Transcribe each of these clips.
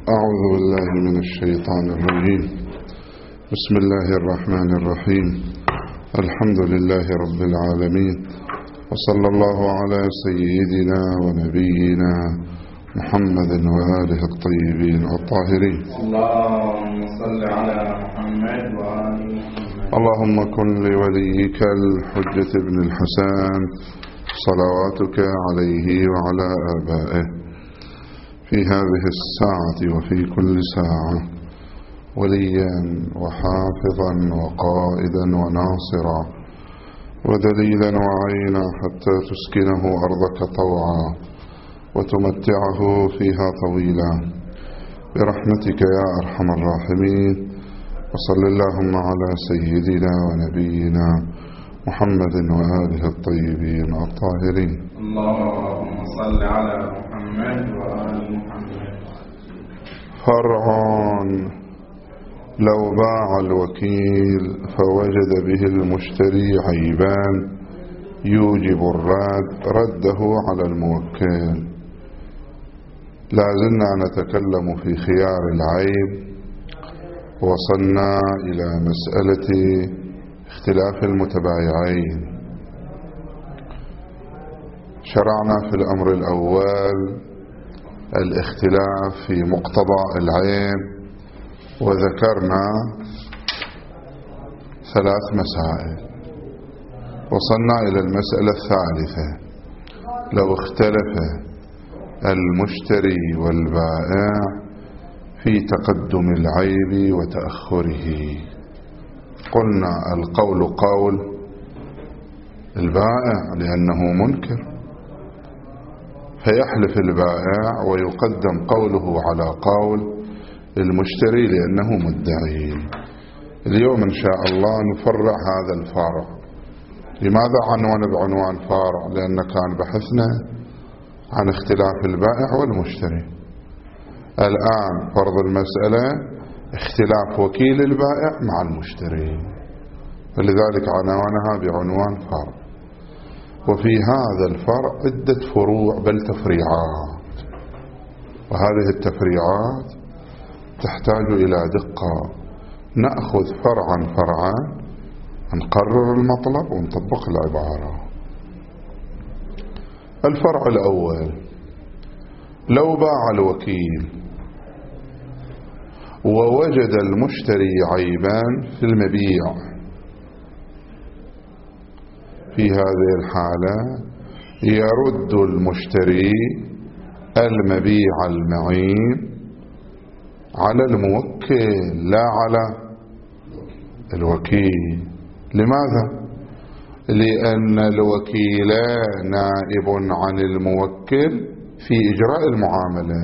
أعوذ بالله من الشيطان الرجيم. بسم الله الرحمن الرحيم. الحمد لله رب العالمين، وصلى الله على سيدنا ونبينا محمد وآله الطيبين الطاهرين. اللهم صل على محمد وآل محمد. اللهم كن لوليك الحجة بن الحسن صلواتك عليه وعلى آبائه في هذه الساعة وفي كل ساعة وليا وحافظا وقائدا وناصرا ودليلا وعينا حتى تسكنه أرضك طوعا وتمتعه فيها طويلا برحمتك يا أرحم الراحمين. وصل اللهم على سيدنا ونبينا محمد وآله الطيبين الطاهرين. اللهم صل على محمد وآل محمد. فرع: لو باع الوكيل فوجد به المشتري عيبان يوجب الرد رده على الموكل. لا زلنا نتكلم في خيار العيب، وصلنا إلى مسألة اختلاف المتبايعين. شرعنا في الأمر الأول الاختلاف في مقتضى العيب، وذكرنا 3 مسائل. وصلنا إلى المسألة الثالثة: لو اختلف المشتري والبائع في تقدم العيب وتأخره. قلنا القول قول البائع لأنه منكر، فيحلف البائع ويقدم قوله على قول المشتري لأنه مدعي. اليوم إن شاء الله نفرع هذا الفرع. لماذا عنوان بعنوان فرع؟ لأن كان بحثنا عن اختلاف البائع والمشتري. الآن فرض المسألة اختلاف وكيل البائع مع المشتري، فلذلك عنوانها بعنوان فرع. وفي هذا الفرع عدة فروع بل تفريعات، وهذه التفريعات تحتاج إلى دقة. نأخذ فرعا فرعا، نقرر المطلب ونطبق العبارة. الفرع الأول: لو باع الوكيل ووجد المشتري عيبان في المبيع، في هذه الحالة يرد المشتري المبيع المعيب على الموكل لا على الوكيل. لماذا؟ لأن الوكيل نائب عن الموكل في إجراء المعاملة.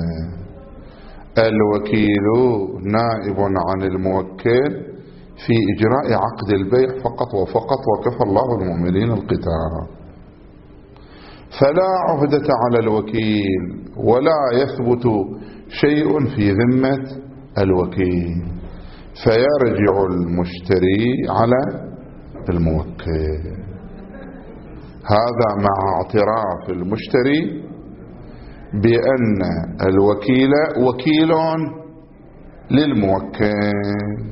الوكيل نائب عن الموكل في إجراء عقد البيع فقط وفقط، وكفى الله المؤمنين القتال. فلا عهدة على الوكيل ولا يثبت شيء في ذمة الوكيل، فيرجع المشتري على الموكل. هذا مع اعتراف المشتري بأن الوكيل وكيل للموكل.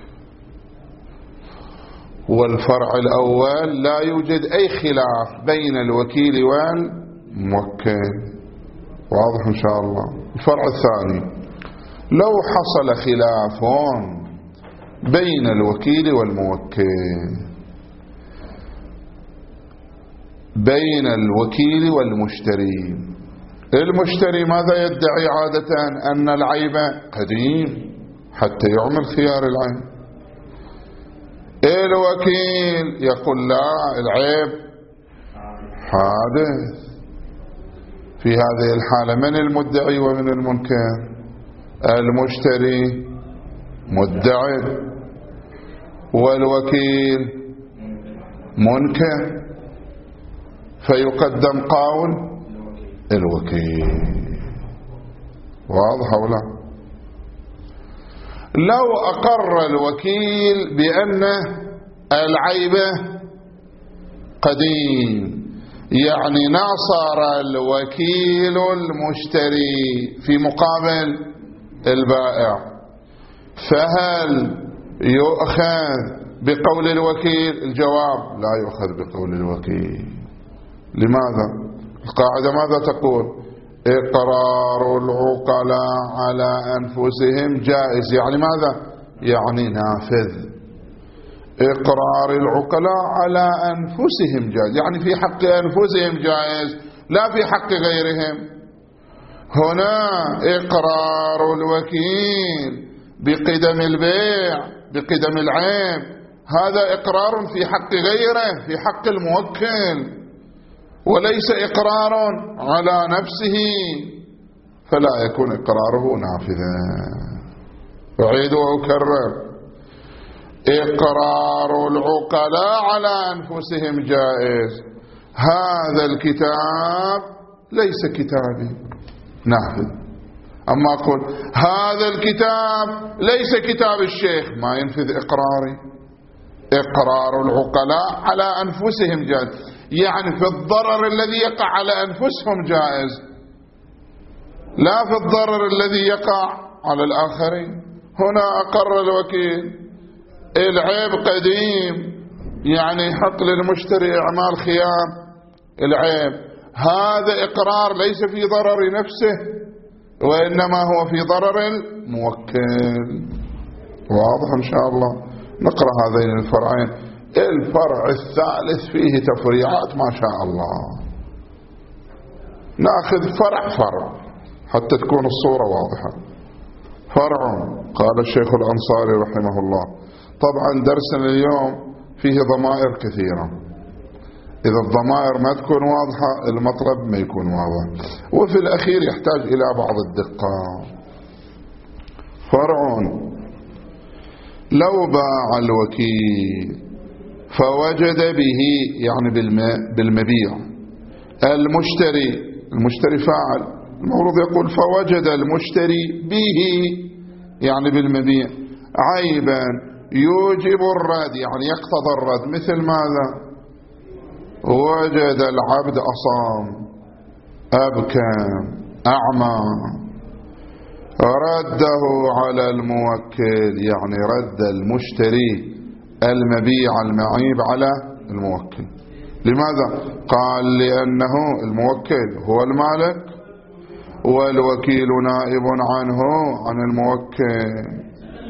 والفرع الأول لا يوجد أي خلاف بين الوكيل والموكل. واضح إن شاء الله. الفرع الثاني: لو حصل خلاف بين الوكيل والموكل، بين الوكيل والمشتري. المشتري ماذا يدعي عادة؟ أن العيب قديم حتى يعمل خيار العيب. الوكيل يقول لا، العيب حادث. في هذه الحالة من المدعي ومن المنكر؟ المشتري مدعي والوكيل منكر، فيقدم قول الوكيل. واضح ولا؟ لو أقر الوكيل بأن العيب قديم، يعني ناصر الوكيل المشتري في مقابل البائع، فهل يؤخذ بقول الوكيل؟ الجواب لا يؤخذ بقول الوكيل. لماذا؟ القاعدة ماذا تقول؟ إقرار العقلاء على أنفسهم جائز. يعني ماذا؟ يعني نافذ. إقرار العقلاء على أنفسهم جائز، يعني في حق أنفسهم جائز، لا في حق غيرهم. هنا إقرار الوكيل بقدم البيع بقدم العيب، هذا إقرار في حق غيره، في حق الموكل، وليس إقرار على نفسه، فلا يكون إقراره نافذا. أعيد وأكرر: إقرار العقلاء على أنفسهم جائز. هذا الكتاب ليس كتابي، نافذ. أما أقول هذا الكتاب ليس كتاب الشيخ، ما ينفذ إقراري. إقرار العقلاء على أنفسهم جائز، يعني في الضرر الذي يقع على أنفسهم جائز، لا في الضرر الذي يقع على الآخرين. هنا أقر الوكيل العيب قديم، يعني يحط للمشتري إعمال خيام العيب، هذا إقرار ليس في ضرر نفسه، وإنما هو في ضرر الموكل. واضح إن شاء الله؟ نقرأ هذين الفرعين. الفرع الثالث فيه تفريعات ما شاء الله، نأخذ فرع حتى تكون الصورة واضحة. فرع قال الشيخ الأنصاري رحمه الله. طبعا درسنا اليوم فيه ضمائر كثيرة، إذا الضمائر ما تكون واضحة المطلب ما يكون واضح، وفي الأخير يحتاج إلى بعض الدقة. فرع: لو باع الوكيل فوجد به، يعني بالمبيع، المشتري فاعل، المفروض يقول فوجد المشتري به، يعني بالمبيع، عيبا يوجب الرد، يعني يقتضى الرد. مثل ماذا؟ وجد العبد أصام، أبكم، أعمى، رده على الموكل، يعني رد المشتري المبيع المعيب على الموكل. لماذا؟ قال لأنه الموكل هو المالك والوكيل نائب عنه عن الموكل.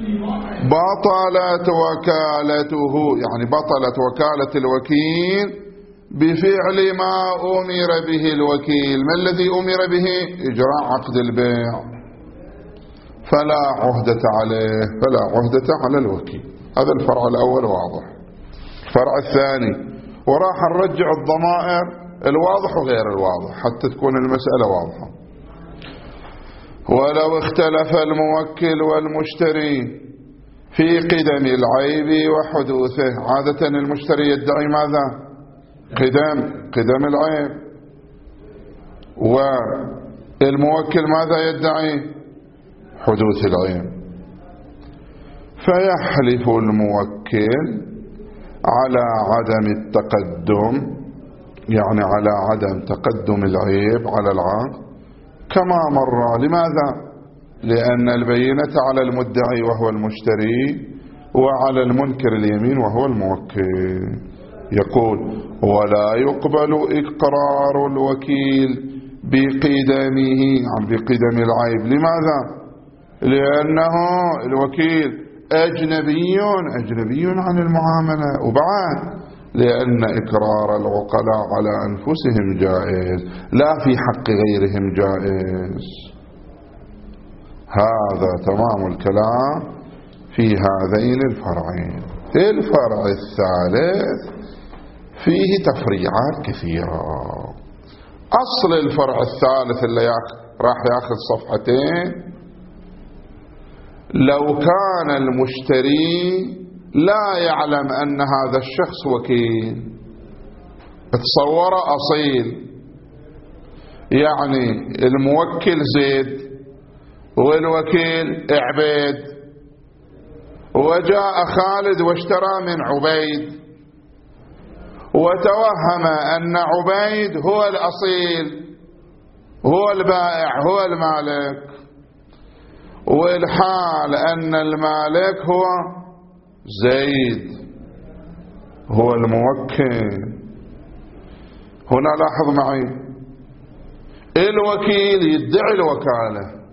بطلت وكالته، يعني بطلت وكالة الوكيل بفعل ما أمر به الوكيل. ما الذي أمر به؟ إجراء عقد البيع، فلا عهدة عليه، فلا عهدة على الوكيل. هذا الفرع الأول واضح. الفرع الثاني، وراح نرجع الضمائر الواضح وغير الواضح حتى تكون المسألة واضحة. ولو اختلف الموكل والمشتري في قدم العيب وحدوثه، عادة المشتري يدعي ماذا؟ قدم العيب، والموكل ماذا يدعي؟ حدوث العيب. فيحلف الموكل على عدم التقدم، يعني على عدم تقدم العيب على العقد كما مر. لماذا؟ لأن البينة على المدعي وهو المشتري، وعلى المنكر اليمين وهو الموكل. يقول: ولا يقبل إقرار الوكيل بقدمه، يعني بقدم العيب. لماذا؟ لأنه الوكيل أجنبي عن المعاملة، وبعد لأن إقرار العقلاء على أنفسهم جائز، لا في حق غيرهم جائز. هذا تمام الكلام في هذين الفرعين. الفرع الثالث فيه تفريعات كثيرة. أصل الفرع الثالث اللي راح ياخذ صفحتين: لو كان المشتري لا يعلم أن هذا الشخص وكيل، تصور أصيل، يعني الموكل زيد والوكيل عبيد، وجاء خالد واشترى من عبيد، وتوهم أن عبيد هو الأصيل، هو البائع، هو المالك، والحال أن المالك هو زيد هو الموكل. هنا لاحظ معي الوكيل يدعي الوكالة،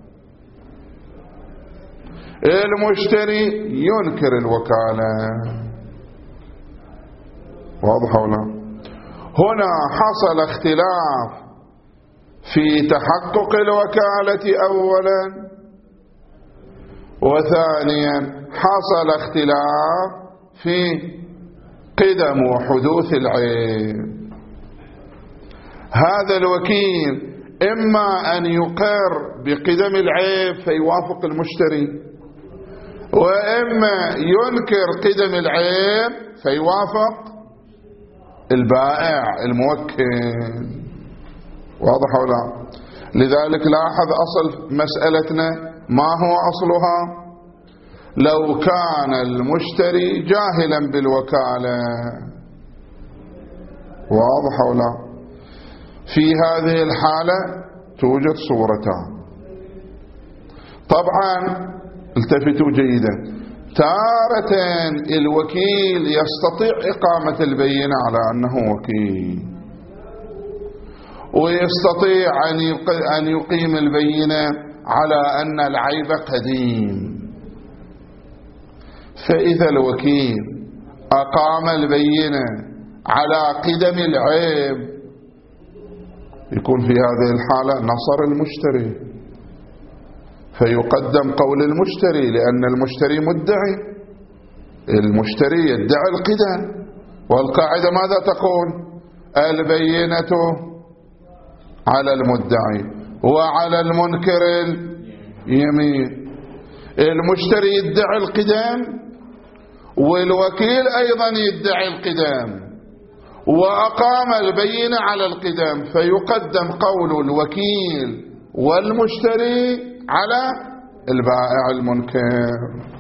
المشتري ينكر الوكالة. واضح ولا؟ هنا حصل اختلاف في تحقق الوكالة أولا، وثانيا حصل اختلاف في قدم وحدوث العيب. هذا الوكيل إما أن يقر بقدم العيب فيوافق المشتري، وإما ينكر قدم العيب فيوافق البائع الموكل. واضح ولا؟ لذلك لاحظ أصل مسألتنا ما هو أصلها؟ لو كان المشتري جاهلا بالوكالة. واضح ولا؟ في هذه الحالة توجد صورتان. طبعا التفتوا جيدا، تارة الوكيل يستطيع إقامة البينة على أنه وكيل، ويستطيع أن يقيم البينة على أن العيب قديم. فإذا الوكيل أقام البينة على قدم العيب يكون في هذه الحالة نصر المشتري، فيقدم قول المشتري لأن المشتري مدعي، المشتري يدعي القدم، والقاعدة ماذا تقول؟ البينة على المدعي وعلى المنكر اليمين. المشتري يدعي القدم والوكيل أيضا يدعي القدم، وأقام البينة على القدم، فيقدم قول الوكيل والمشتري على البائع المنكر.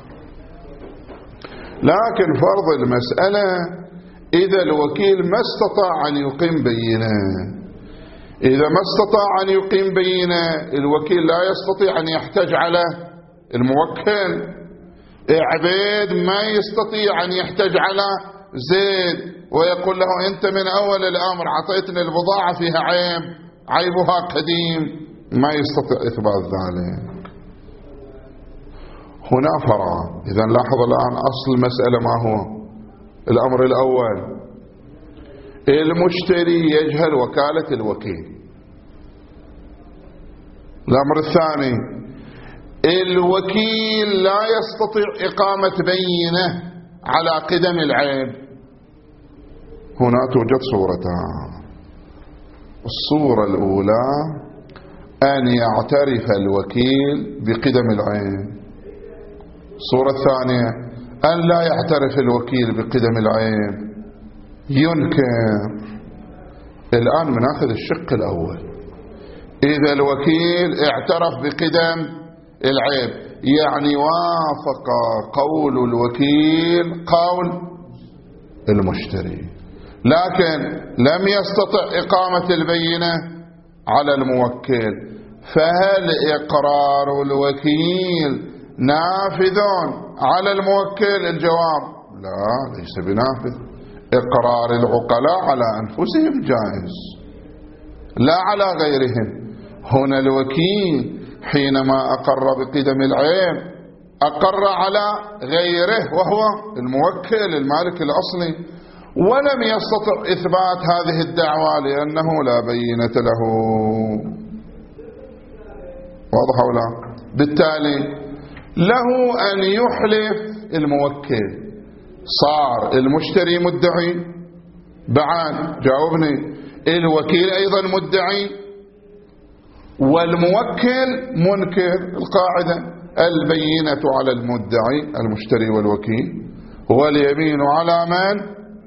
لكن فرض المسألة إذا الوكيل ما استطاع أن يقيم بينة، إذا ما استطاع أن يقيم بينة الوكيل لا يستطيع أن يحتج على الموكل. عبيد ما يستطيع أن يحتج على زيد ويقول له أنت من أول الأمر عطيتني البضاعة فيها عيب، عيبها قديم، ما يستطيع إثبات ذلك. هنا فرع. إذن لاحظ الآن أصل المسألة ما هو؟ الأمر الأول المشتري يجهل وكالة الوكيل. الأمر الثاني الوكيل لا يستطيع إقامة بينة على قدم العيب. هنا توجد صورتان. الصورة الأولى أن يعترف الوكيل بقدم العيب. الصورة الثانية أن لا يعترف الوكيل بقدم العيب، ينكر. الآن بناخذ الشق الأول. إذا الوكيل اعترف بقدم العيب يعني وافق قول الوكيل قول المشتري، لكن لم يستطع إقامة البينة على الموكل، فهل إقرار الوكيل نافذ على الموكل؟ الجواب لا، ليس بنافذ. إقرار العقلاء على أنفسهم جائز لا على غيرهم. هنا الوكيل حينما أقر بقدم العيب أقر على غيره وهو الموكل المالك الأصلي، ولم يستطع إثبات هذه الدعوة لأنه لا بينة له. واضح ولا؟ بالتالي له أن يحلف الموكل. صار المشتري مدعي، بعد جاوبني الوكيل أيضا مدعي والموكل منكر. القاعدة البينة على المدعي المشتري والوكيل واليمين على من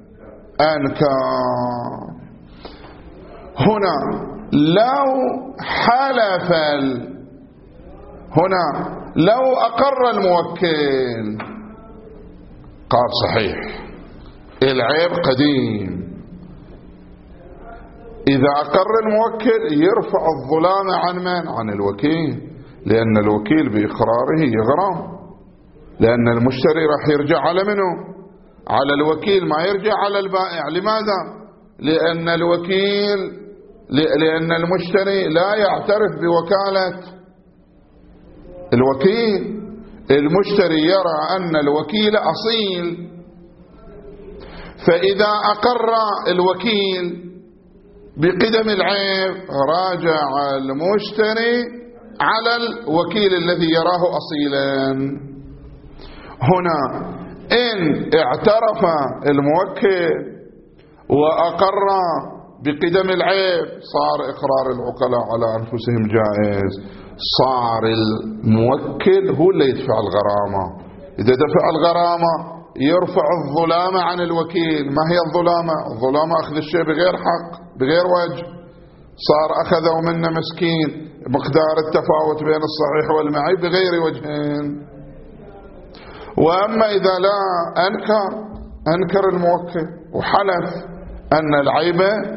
أنكر. هنا لو حلف هنا لو أقر الموكل قال صحيح العيب قديم، إذا أقر الموكل يرفع الظلام عن من؟ عن الوكيل. لأن الوكيل بإقراره يغرم، لأن المشتري راح يرجع على منه؟ على الوكيل، ما يرجع على البائع. لماذا؟ لأن المشتري لا يعترف بوكالة الوكيل. المشتري يرى أن الوكيل أصيل، فإذا أقر الوكيل بقدم العيب راجع المشتري على الوكيل الذي يراه أصيلا. هنا إن اعترف الموكل وأقر بقدم العيب صار إقرار العقلاء على أنفسهم جائز، صار الموكل هو اللي يدفع الغرامة. إذا دفع الغرامة يرفع الظلامة عن الوكيل. ما هي الظلامة؟ الظلامة أخذ الشيء بغير حق بغير وجه، صار أخذوا منا مسكين مقدار التفاوت بين الصحيح والمعيب بغير وجهين. وأما إذا لا أنكر الموكل وحلف أن العيب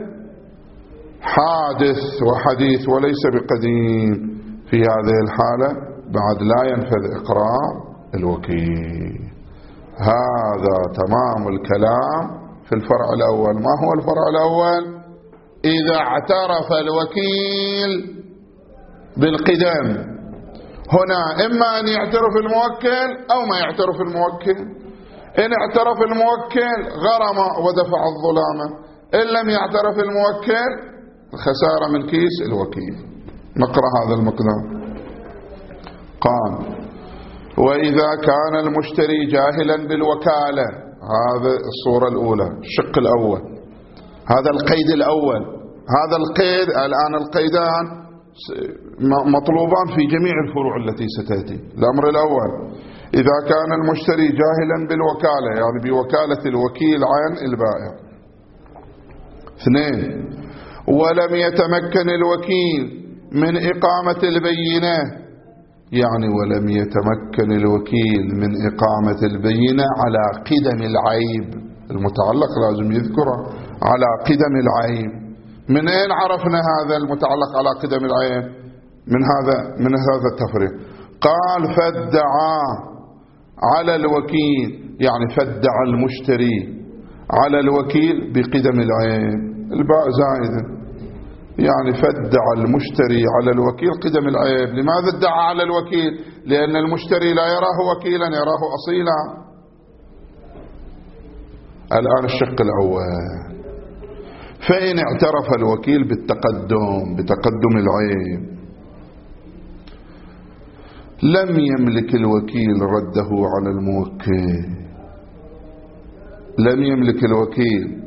حادث وحديث وليس بقديم، في هذه الحالة بعد لا ينفذ إقرار الوكيل. هذا تمام الكلام في الفرع الأول. ما هو الفرع الأول؟ إذا اعترف الوكيل بالقدم، هنا إما أن يعترف الموكل أو ما يعترف الموكل. إن اعترف الموكل غرم ودفع الظلامة، إن لم يعترف الموكل الخسارة من كيس الوكيل. نقرأ هذا المقدار. قال: وإذا كان المشتري جاهلا بالوكالة. هذا الصورة الأولى، الشق الأول، هذا القيد الأول. هذا القيد الآن القيدان مطلوبان في جميع الفروع التي ستأتي. الأمر الأول: إذا كان المشتري جاهلا بالوكالة، يعني بوكالة الوكيل عن البائع. 2: ولم يتمكن الوكيل من إقامة البينة، يعني ولم يتمكن الوكيل من إقامة البينة على قدم العيب. المتعلق لازم يذكره على قدم العيب. من أين عرفنا هذا المتعلق على قدم العيب؟ من هذا التفريق. قال: فادعى على الوكيل، يعني فادعى المشتري على الوكيل بقدم العيب. الباء زائدة، يعني فادعى المشتري على الوكيل قدم العيب. لماذا ادعى على الوكيل؟ لأن المشتري لا يراه وكيلا، يراه أصيلا. الآن الشق الأول: فإن اعترف الوكيل بتقدم العيب، لم يملك الوكيل رده على الموكل. لم يملك الوكيل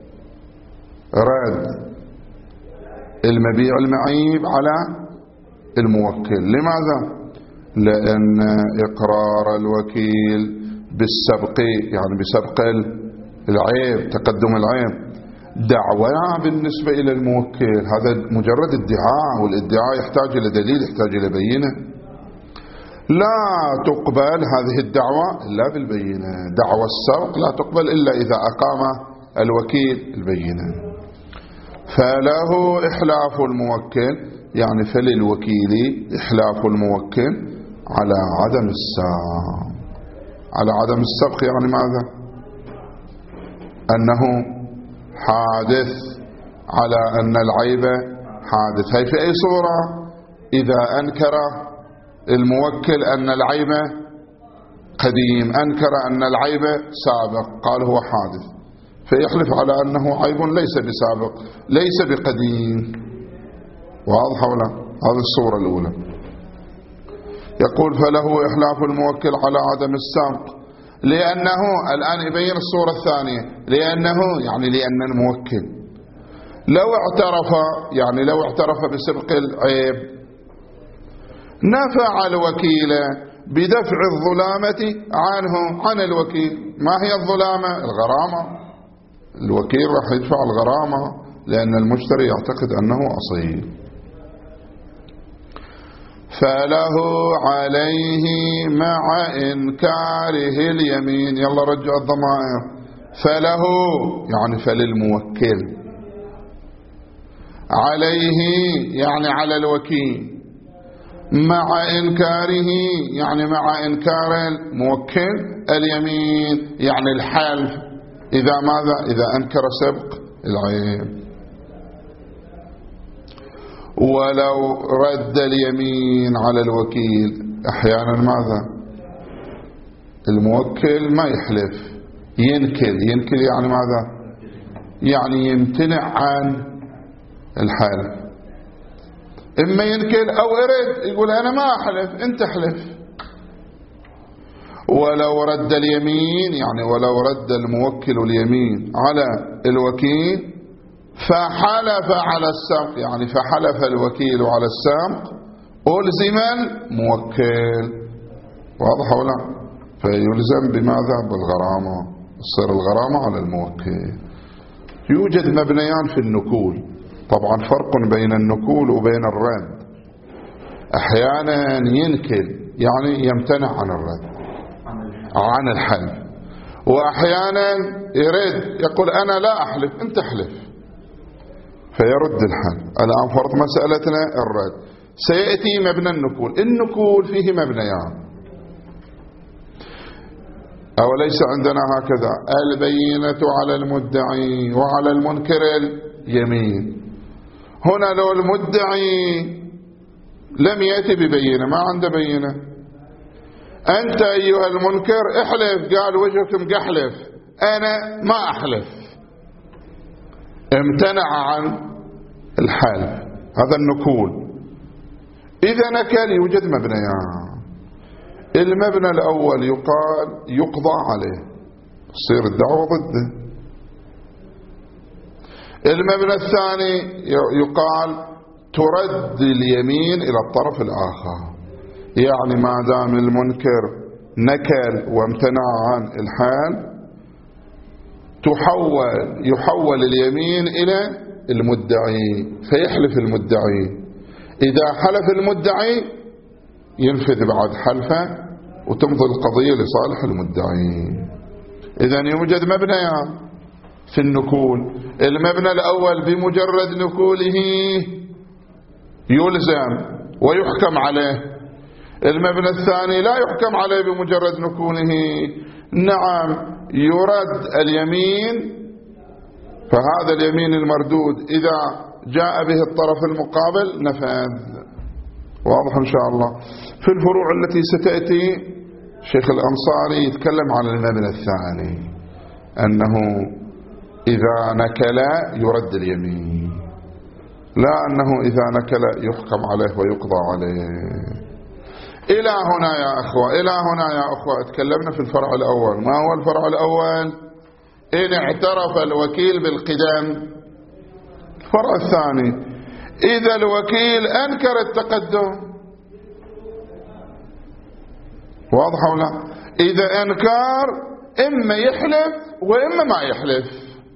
رد المبيع المعيب على الموكل. لماذا؟ لأن إقرار الوكيل بالسبق، يعني بسبق العيب، تقدم العيب، دعوة بالنسبة إلى الموكل. هذا مجرد ادعاء، والادعاء يحتاج إلى دليل، يحتاج إلى بينة. لا تقبل هذه الدعوة إلا بالبينة. دعوة السبق لا تقبل إلا إذا أقام الوكيل البينة. فله إحلاف الموكل، يعني فللوكيل إحلاف الموكل على عدم السبق. على عدم السبق يعني ماذا؟ أنه حادث، على أن العيب حادث. هي في أي صورة؟ إذا أنكر الموكل أن العيب قديم، أنكر أن العيب سابق، قال هو حادث، فيحلف على أنه عيب ليس بسابق ليس بقديم. واضح ولا؟ هذه الصورة الأولى. يقول: فله إحلاف الموكل على عدم السبق، لأنه الآن يبين الصورة الثانية. لأن الموكل لو اعترف بسبق العيب نفع الوكيل بدفع الظلامة عنه عن الوكيل. ما هي الظلامة؟ الغرامة. الوكيل راح يدفع الغرامة لأن المشتري يعتقد أنه أصيل. فله عليه مع إنكاره اليمين. يلا رجع الضمائر. فله يعني فللموكل، عليه يعني على الوكيل، مع إنكاره يعني مع إنكار الموكل اليمين يعني الحلف إذا ماذا؟ إذا أنكر سبق العين. ولو رد اليمين على الوكيل أحيانا ماذا؟ الموكل ما يحلف، ينكر يعني ماذا؟ يعني يمتنع عن الحلف. إما ينكر أو يرد يقول أنا ما أحلف أنت احلف. ولو رد اليمين يعني ولو رد الموكل اليمين على الوكيل فحلف على السمق يعني فحلف الوكيل على السمق ألزم الموكل. واضح ولا؟ فيلزم بماذا؟ بالغرامة، تصير الغرامة على الموكل. يوجد مبنيان في النكول، طبعا فرق بين النكول وبين الرد. أحيانا ينكل يعني يمتنع عن الرد عن الحلف، وأحيانا يرد يقول أنا لا أحلف أنت احلف فيرد الحلف. الآن فرض مسألتنا الرد، سيأتي مبنى النكول. النكول فيه مبنيان، أوليس عندنا هكذا البينة على المدعي وعلى المنكر اليمين. هنا لو المدعي لم يأتي ببينة، ما عنده بينة، أنت أيها المنكر احلف، قال وجهكم قحلف، أنا ما أحلف، امتنع عن الحلف، هذا النكول. إذا نكل يوجد مبنيان. المبنى الأول يقال يقضى عليه، تصير الدعوة ضده. المبنى الثاني يقال ترد اليمين إلى الطرف الآخر، يعني ما دام المنكر نكل وامتنع عن الحال يحول اليمين إلى المدعي فيحلف المدعي. إذا حلف المدعي ينفذ بعد حلفه وتمضي القضية لصالح المدعي. إذن يوجد مبنيان في النكول. المبنى الأول بمجرد نكوله يلزم ويحكم عليه. المبنى الثاني لا يحكم عليه بمجرد نكوله، نعم يرد اليمين، فهذا اليمين المردود إذا جاء به الطرف المقابل نفذ. واضح إن شاء الله. في الفروع التي ستأتي شيخ الأنصاري يتكلم عن المبنى الثاني، أنه إذا نكل يرد اليمين، لا أنه إذا نكل يحكم عليه ويقضى عليه. إلى هنا يا أخوة، إلى هنا يا أخوة تكلمنا في الفرع الأول. ما هو الفرع الأول؟ إن اعترف الوكيل بالقدم. الفرع الثاني إذا الوكيل أنكر التقدم. واضح ولا؟ إذا أنكر إما يحلف وإما ما يحلف.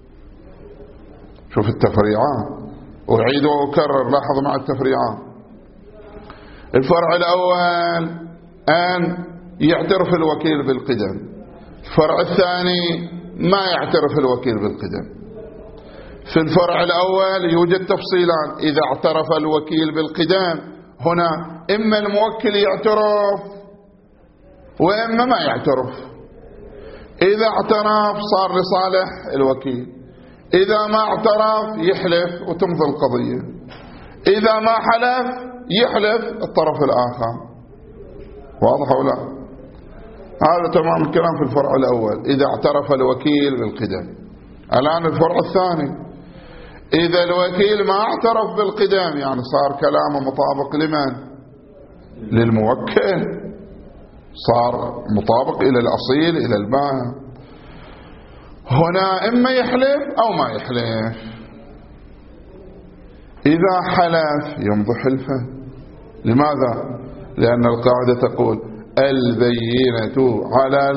شوف التفريعات، أعيد وأكرر، لاحظ مع التفريعات. الفرع الأول أن يعترف الوكيل بالقدم، الفرع الثاني ما يعترف الوكيل بالقدم. في الفرع الأول يوجد تفصيلان. إذا اعترف الوكيل بالقدم هنا إما الموكل يعترف وإما ما يعترف. إذا اعترف صار لصالح الوكيل، إذا ما اعترف يحلف وتمضي القضية، إذا ما حلف يحلف الطرف الآخر. واضح ولا؟ هذا تمام الكلام في الفرع الأول إذا اعترف الوكيل بالقدم. الآن الفرع الثاني إذا الوكيل ما اعترف بالقدم، يعني صار كلامه مطابق لمن؟ للموكل، صار مطابق إلى الأصيل إلى البائع. هنا إما يحلف أو ما يحلف. إذا حلف يمضي حلفه. لماذا؟ لأن القاعدة تقول البينة على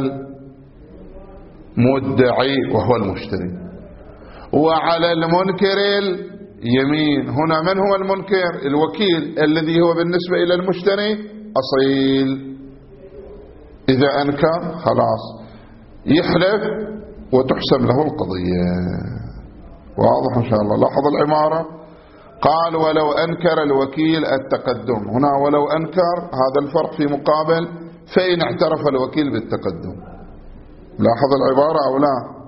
المدعي وهو المشتري وعلى المنكر اليمين. هنا من هو المنكر؟ الوكيل الذي هو بالنسبة إلى المشتري أصيل. إذا أنكر خلاص يحلف وتحسم له القضية. واضح إن شاء الله. لاحظ العبارة، قال ولو أنكر الوكيل التقدم. هنا ولو أنكر، هذا الفرق في مقابل فإن اعترف الوكيل بالتقدم. لاحظ العبارة أو لا؟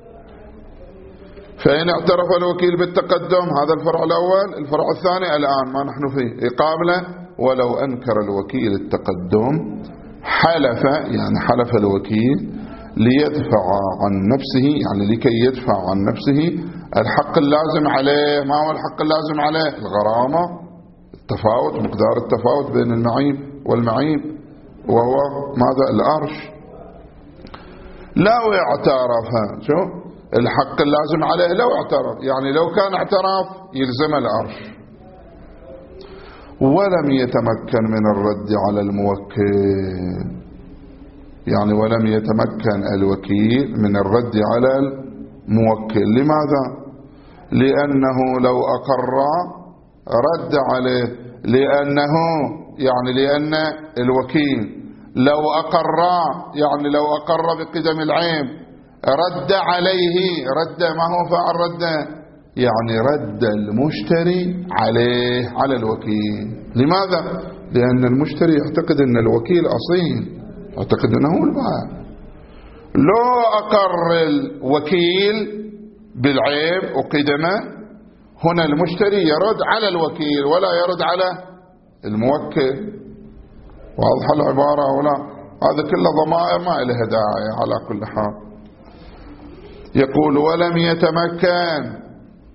فإن اعترف الوكيل بالتقدم، هذا الفرع الأول. الفرع الثاني الآن ما نحن فيه قابله ولو أنكر الوكيل التقدم حلف، يعني حلف الوكيل ليدفع عن نفسه، يعني لكي يدفع عن نفسه الحق اللازم عليه. ما هو الحق اللازم عليه؟ الغرامة، التفاوت، مقدار التفاوت بين المعيب والمعيب، وهو ماذا؟ الأرش. لو اعترف، شو الحق اللازم عليه؟ لو اعترف، يعني لو كان اعترف يلزم الأرش. ولم يتمكن من الرد على الموكل، يعني ولم يتمكن الوكيل من الرد على الموكل. لماذا؟ لأنه لو أقر رد عليه، لأن الوكيل لو أقر، يعني لو أقر بقدم العيب رد عليه. رد، ما هو فاعل رد؟ يعني رد المشتري عليه، على الوكيل. لماذا؟ لأن المشتري يعتقد أن الوكيل أصيل، يعتقد أنه هو البائع. لو أقر الوكيل بالعيب وقدمه، هنا المشتري يرد على الوكيل ولا يرد على الموكل. واضحة العبارة أو لا؟ هذا كله ضمائر ما لها داعي. على كل حال يقول ولم يتمكن.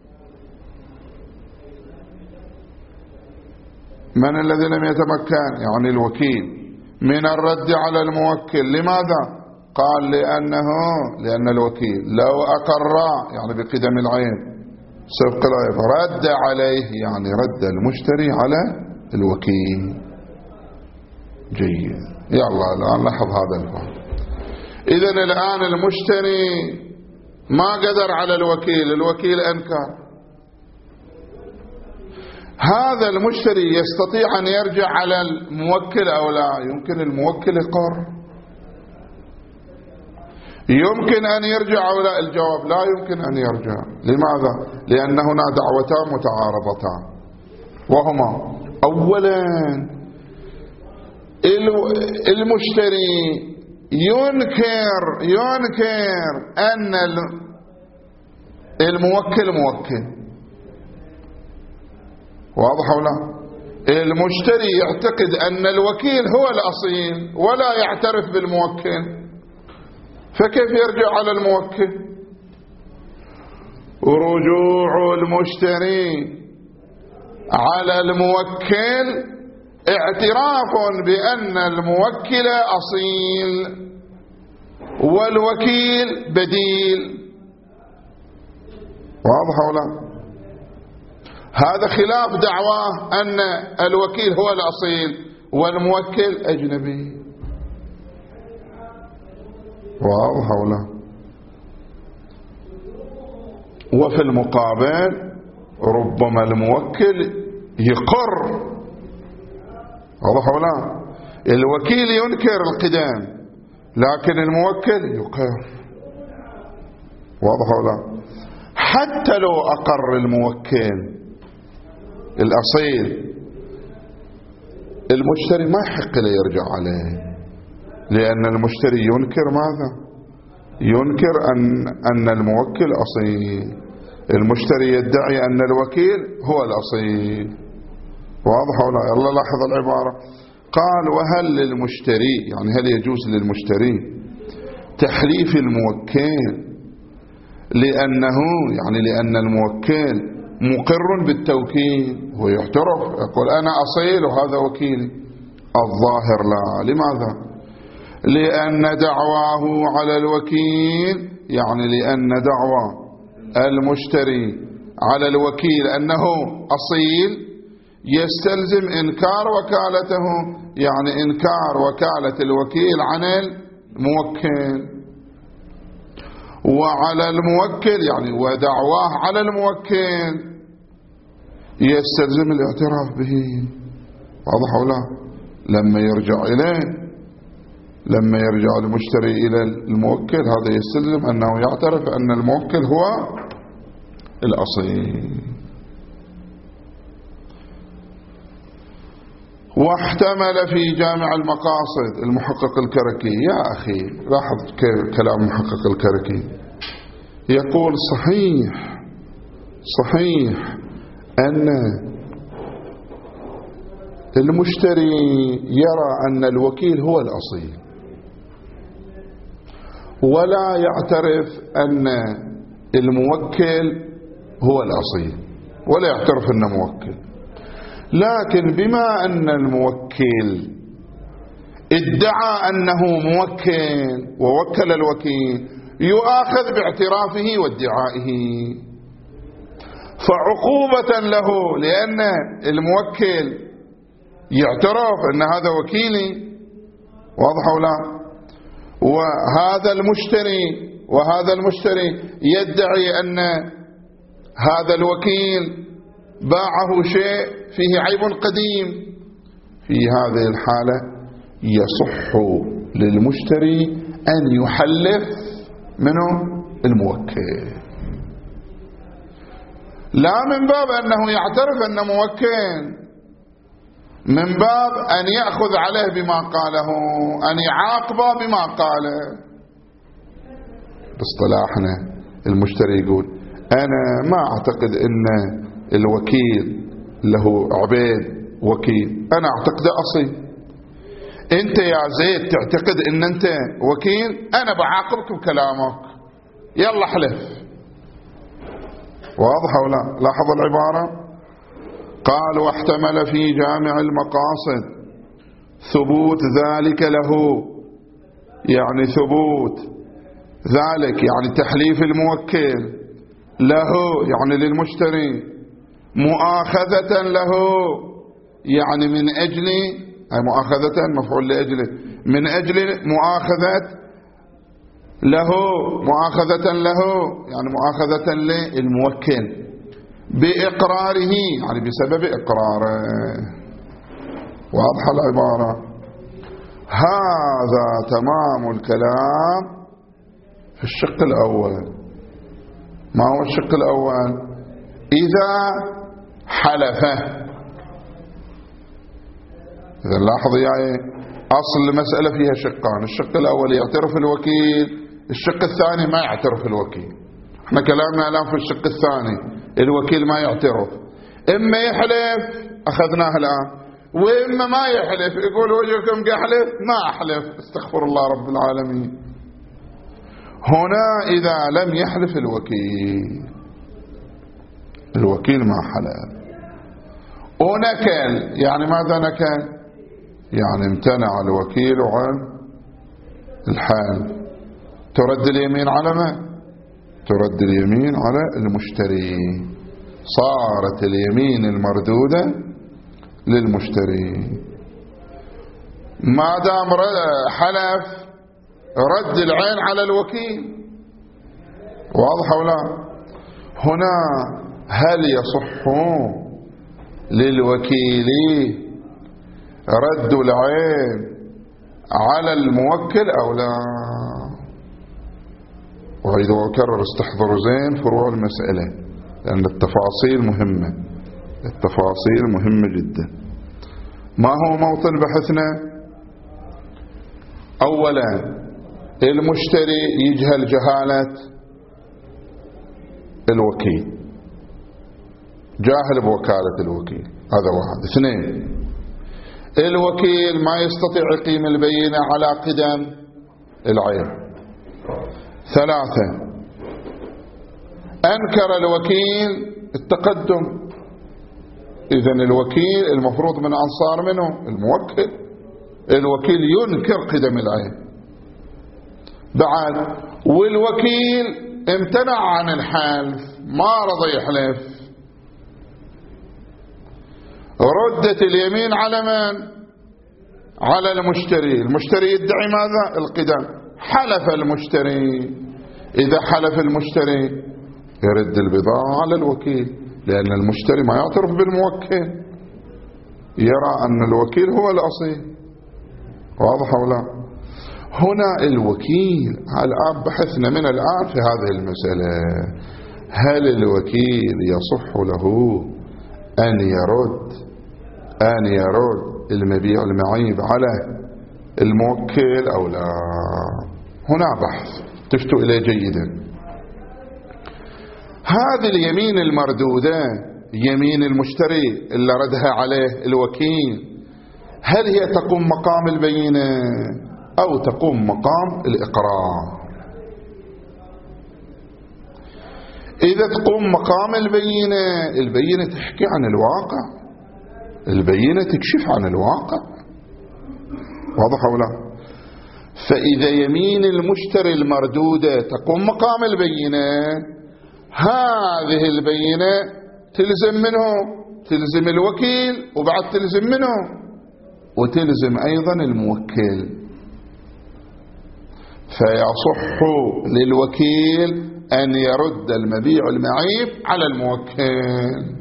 من الذي لم يتمكن؟ يعني الوكيل من الرد على الموكل. لماذا؟ قال لأن الوكيل لو أقر، يعني بقدم العين سبق العيب، رد عليه، يعني رد المشتري على الوكيل. جيد. يلا الآن لاحظ هذا الفهم. إذن الآن المشتري ما قدر على الوكيل، الوكيل أنكر. هذا المشتري يستطيع أن يرجع على الموكل أو لا؟ يمكن الموكل يقر، يمكن أن يرجع أو لا؟ الجواب لا يمكن أن يرجع. لماذا؟ لأن هنا دعوتان متعارضتان، وهما أولا المشتري ينكر أن الموكل موكل. واضح أو لا؟ المشتري يعتقد أن الوكيل هو الأصيل ولا يعترف بالموكل، فكيف يرجع على الموكل؟ رجوع المشتري على الموكل اعتراف بأن الموكل أصيل والوكيل بديل. واضح أو لا؟ هذا خلاف دعواه أن الوكيل هو الأصيل والموكل أجنبي. واضح أو لا؟ وفي المقابل ربما الموكل يقر. واضح أو لا؟ الوكيل ينكر القدام لكن الموكل يقر. واضح أو لا؟ حتى لو أقر الموكل الأصيل، المشتري ما يحق له يرجع عليه، لأن المشتري ينكر ماذا؟ ينكر أن الموكل أصيل. المشتري يدعي أن الوكيل هو الأصيل. واضح ولا؟ يلا لاحظ العبارة. قال وهل للمشتري، يعني هل يجوز للمشتري تحليف الموكل لأن الموكل مقر بالتوكيل، هو يعترف يقول أنا أصيل وهذا وكيلي؟ الظاهر لا. لماذا؟ لأن دعواه على الوكيل، يعني لأن دعوى المشتري على الوكيل أنه أصيل يستلزم إنكار وكالته، يعني إنكار وكالة الوكيل عن الموكل. وعلى الموكل يعني ودعواه على الموكل يستلزم الاعتراف به. واضح أو لا؟ لما يرجع المشتري إلى الموكل هذا يستلزم أنه يعترف أن الموكل هو الأصيل. واحتمل في جامع المقاصد المحقق الكركي. يا أخي لاحظ كلام المحقق الكركي، يقول صحيح أن المشتري يرى أن الوكيل هو الأصيل، ولا يعترف أن الموكل هو الأصيل، ولا يعترف أنه موكل. لكن بما أن الموكل ادعى أنه موكل ووكل الوكيل، يؤاخذ باعترافه وادعائه. فعقوبة له، لأن الموكل يعترف أن هذا وكيلي، واضح أو لا؟ وهذا المشتري يدعي أن هذا الوكيل باعه شيء فيه عيب قديم. في هذه الحالة يصح للمشتري أن يحلف منه الموكل، لا من باب أنه يعترف أنه موكل، من باب أن يأخذ عليه بما قاله، أن يعاقبه بما قاله. باصطلاحنا المشتري يقول أنا ما أعتقد أن الوكيل له عبيد وكيل، أنا أعتقده أصيل. أنت يا زيد تعتقد أن أنت وكيل، أنا بعاقبك بكلامك، يلا حلف. واضح أو لا؟ لاحظ العبارة. قال واحتمل في جامع المقاصد ثبوت ذلك له، يعني ثبوت ذلك يعني تحليف الموكل له يعني للمشتري، مؤاخذة له يعني من أجل، أي مؤاخذة مفعول لأجله، من أجل مؤاخذة له يعني مؤاخذة للموكل بإقراره، يعني بسبب إقراره. واضح العبارة. هذا تمام الكلام في الشق الأول. ما هو الشق الأول؟ إذا حلف. إذا لاحظ يعني أصل المسألة فيها شقان، الشق الأول يعترف الوكيل، الشق الثاني ما يعترف الوكيل. احنا كلامنا الآن في الشق الثاني، الوكيل ما يعترف، إما يحلف أخذناه الآن، وإما ما يحلف، يقول وجهكم يحلف ما أحلف، استغفر الله رب العالمين. هنا إذا لم يحلف الوكيل ما حلف ونكل، يعني ماذا نكل؟ يعني امتنع الوكيل عن الحال. ترد اليمين على من؟ ترد اليمين على المشتري، صارت اليمين المردودة للمشتري. ما دام حلف رد العين على الوكيل. واضح أو لا؟ هنا هل يصح للوكيل رد العين على الموكل أو لا؟ وإذا أكرر استحضروا زين فروع المسألة، لأن التفاصيل مهمة، التفاصيل مهمة جدا. ما هو موطن بحثنا؟ أولا المشتري يجهل جهالة الوكيل، جاهل بوكالة الوكيل، هذا واحد. اثنين الوكيل ما يستطيع يقيم البينة على قدم العين. ثلاثة أنكر الوكيل التقدم، إذن الوكيل المفروض من أنصار منه الموكل، الوكيل ينكر قدم العين. بعد والوكيل امتنع عن الحلف، ما رضى يحلف، ردت اليمين على من؟ على المشتري. المشتري يدعي ماذا؟ القدم. حلف المشتري. إذا حلف المشتري يرد البضاعة على الوكيل، لأن المشتري ما يعترف بالموكل، يرى أن الوكيل هو الأصيل. واضح أو لا؟ هنا الوكيل، الآن بحثنا من الآن في هذه المسألة، هل الوكيل يصح له أن يرد المبيع المعيب على الموكل أو لا. هنا بحث تفتوا إليه جيدا. هذه اليمين المردودة يمين المشتري اللي ردها عليه الوكيل، هل هي تقوم مقام البينة أو تقوم مقام الإقرار؟ إذا تقوم مقام البينة، البينة تحكي عن الواقع، البينة تكشف عن الواقع، واضح أو لا؟ فإذا يمين المشتري المردودة تقوم مقام البينة، هذه البينة تلزم منه، تلزم الوكيل وبعد تلزم منه وتلزم أيضا الموكل. فيصح للوكيل أن يرد المبيع المعيب على الموكل،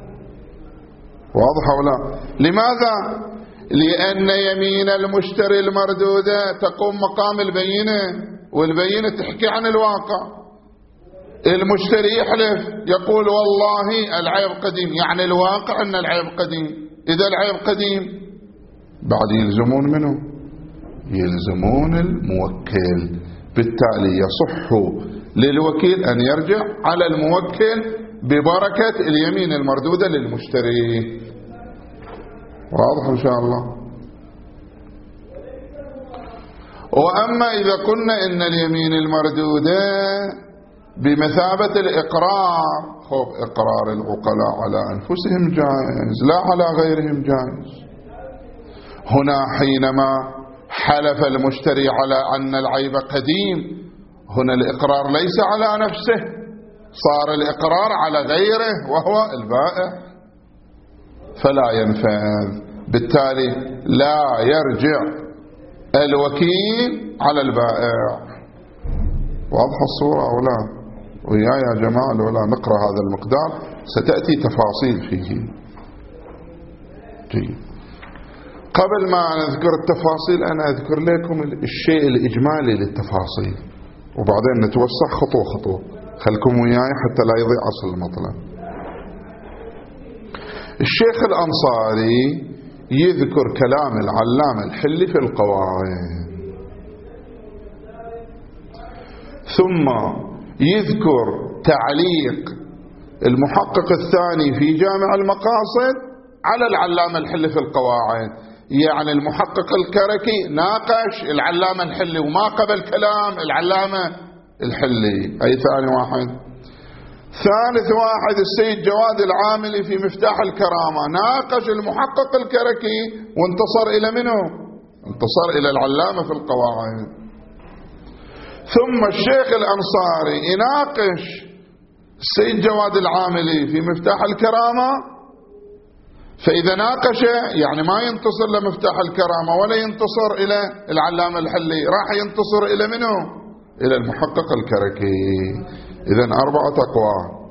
واضح أو لا؟ لماذا؟ لأن يمين المشتري المردودة تقوم مقام البينة، والبينة تحكي عن الواقع. المشتري يحلف يقول والله العيب قديم، يعني الواقع أن العيب قديم. إذا العيب قديم بعد يلزمون منه، يلزمون الموكل. بالتالي يصح للوكيل أن يرجع على الموكل ببركة اليمين المردودة للمشتري. واضح إن شاء الله؟ وأما إذا قلنا إن اليمين المردودة بمثابة الإقرار، خوف إقرار العقلاء على أنفسهم جائز لا على غيرهم جائز. هنا حينما حلف المشتري على أن العيب قديم، هنا الإقرار ليس على نفسه، صار الإقرار على غيره وهو البائع، فلا ينفذ. بالتالي لا يرجع الوكيل على البائع. واضح الصورة أو لا؟ ويا يا جماعة ولا نقرأ هذا المقدار، ستأتي تفاصيل فيه. جيد. قبل ما نذكر التفاصيل أنا أذكر لكم الشيء الإجمالي للتفاصيل، وبعدين نتوسع خطوة خطوة. خلكم وياي حتى لا يضيع أصل المطلب. الشيخ الأنصاري يذكر كلام العلامة الحلي في القواعد، ثم يذكر تعليق المحقق الثاني في جامع المقاصد على العلامة الحلي في القواعد. يعني المحقق الكركي ناقش العلامة الحلي وما قبل كلام العلامة الحلي. أي ثاني واحد. ثالث واحد السيد جواد العاملي في مفتاح الكرامة ناقش المحقق الكركي وانتصر إلى منه؟ انتصر إلى العلامة في القواعد. ثم الشيخ الأنصاري يناقش السيد جواد العاملي في مفتاح الكرامة، فإذا ناقش يعني ما ينتصر لمفتاح الكرامة ولا ينتصر إلى العلامة الحلي، راح ينتصر إلى منه؟ إلى المحقق الكركي. إذن 4 أقوال.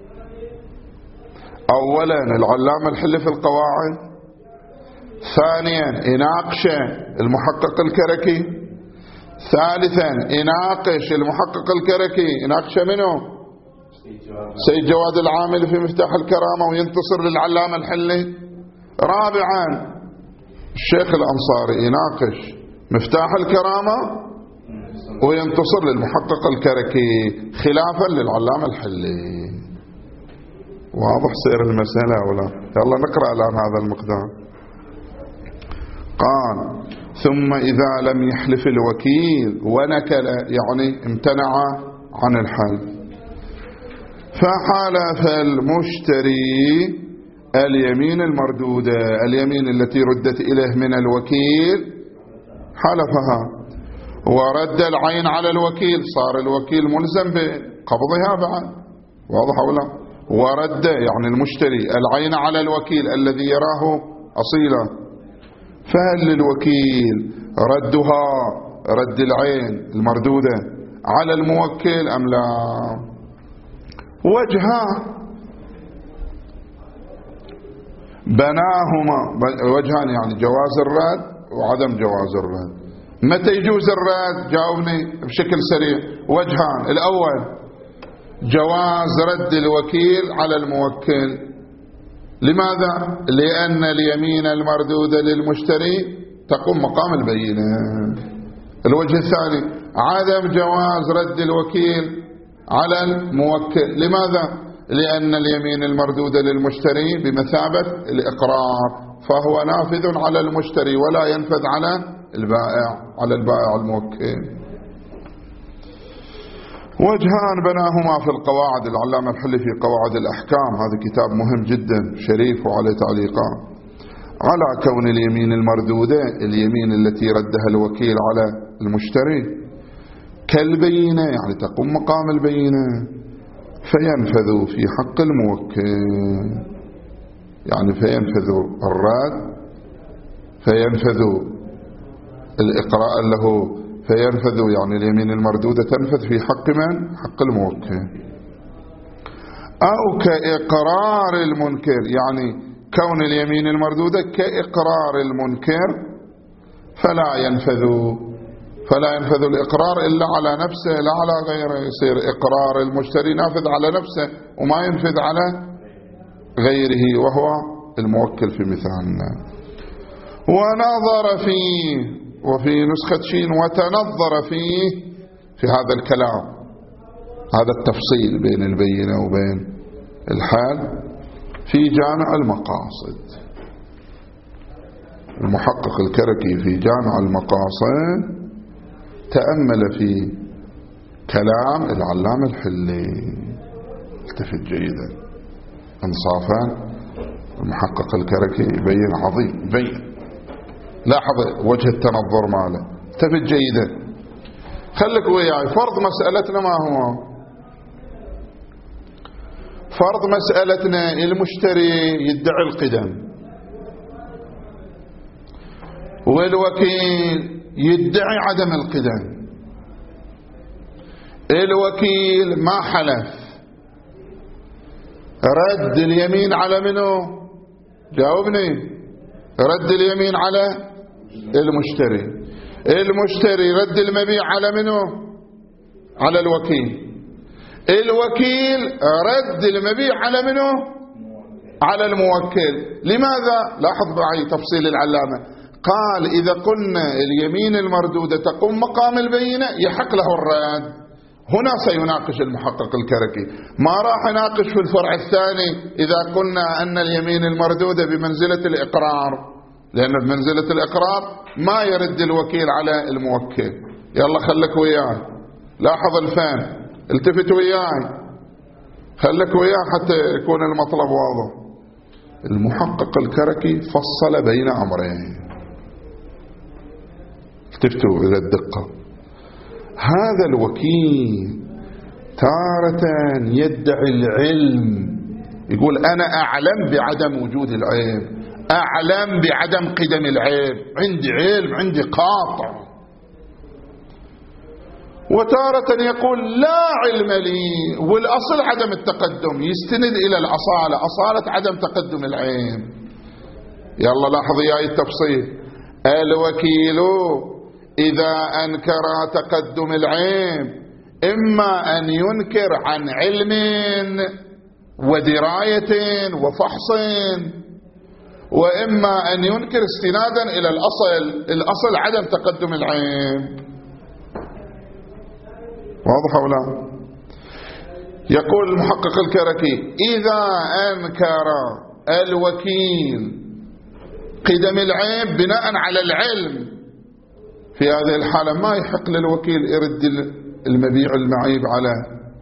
أولا العلامة الحلي في القواعد، ثانيا يناقش المحقق الكركي، ثالثا يناقش المحقق الكركي يناقش منه؟ سيد جواد العامل في مفتاح الكرامة وينتصر للعلامة الحلي. رابعا الشيخ الأنصاري يناقش مفتاح الكرامة وينتصر للمحقق الكركي خلافا للعلامة الحلي. واضح سير المسألة ولا؟ يلا نقرأ الآن هذا المقدار. قال ثم إذا لم يحلف الوكيل ونكل، يعني امتنع عن الحلف، فحلف المشتري اليمين المردودة، اليمين التي ردت إليه من الوكيل حلفها ورد العين على الوكيل، صار الوكيل ملزم بقبضها بعد. واضح ولا؟ ورد يعني المشتري العين على الوكيل الذي يراه أصيلا، فهل للوكيل ردها، رد العين المردودة على الموكل أم لا؟ وجهان بناهما، وجهان يعني جواز الرد وعدم جواز الرد. متى يجوز الرد؟ جاوبني بشكل سريع. وجهان، الأول جواز رد الوكيل على الموكل، لماذا؟ لأن اليمين المردودة للمشتري تقوم مقام البينة. الوجه الثاني عدم جواز رد الوكيل على الموكل. لماذا؟ لأن اليمين المردودة للمشتري بمثابة الإقرار، فهو نافذ على المشتري ولا ينفذ على البائع الموكل. وجهان بناهما في القواعد العلامة الحلي في قواعد الأحكام، هذا كتاب مهم جدا شريف وعليه تعليقات، على كون اليمين المردودة اليمين التي ردها الوكيل على المشتري كالبينة، يعني تقوم مقام البينة، فينفذ في حق الموكل، يعني فينفذ الرد، فينفذ الإقراء له، فينفذ يعني اليمين المردودة تنفذ في حق من؟ حق الموكل. أو كإقرار المنكر، يعني كون اليمين المردودة كإقرار المنكر، فلا ينفذ الإقرار إلا على نفسه لا على غيره، يصير إقرار المشتري نافذ على نفسه وما ينفذ على غيره وهو الموكل في مثالنا. ونظر فيه، وفي نسخة شين وتنظر فيه، في هذا الكلام، هذا التفصيل بين البينة وبين الحال في جامع المقاصد. المحقق الكركي في جامع المقاصد تأمل في كلام العلامة الحلي، التفت جيدا انصافا. المحقق الكركي يبين عظيم، يبين، لاحظ وجه التنظر ماله، التفت جيدا. خلك وياي. فرض مسألتنا ما هو؟ فرض مسألتنا المشتري يدعي القدم والوكيل يدعي عدم القدم. الوكيل ما حلف، رد اليمين على منه؟ جاوبني. رد اليمين على المشتري. المشتري رد المبيع على منه؟ على الوكيل. الوكيل رد المبيع على منه؟ على الموكل. لماذا؟ لاحظ معي تفصيل العلامة. قال إذا قلنا اليمين المردودة تقوم مقام البينة يحق له الرد. هنا سيناقش المحقق الكركي، ما راح يناقش في الفرع الثاني إذا قلنا أن اليمين المردودة بمنزلة الإقرار، لأن بمنزلة الإقرار ما يرد الوكيل على الموكل. يلا خلك وياي، لاحظ الفهم، التفت وياي، خلك وياي حتى يكون المطلب واضح. المحقق الكركي فصل بين أمرين، التفتوا إلى الدقة. هذا الوكيل تارة يدعي العلم، يقول أنا أعلم بعدم وجود العيب، أعلم بعدم قدم العيب، عندي علم، عندي قاطع. وتارة يقول لا علم لي والأصل عدم التقدم، يستند إلى الأصالة، أصالة عدم تقدم العيب. يلا لاحظ يا التفصيل. الوكيل إذا أنكر تقدم العيب إما أن ينكر عن علم ودراية وفحص، وإما أن ينكر استنادا إلى الأصل عدم تقدم العيب. واضح أو لا؟ يقول المحقق الكركي إذا أنكر الوكيل قدم العيب بناء على العلم، في هذه الحالة ما يحق للوكيل يرد المبيع المعيب على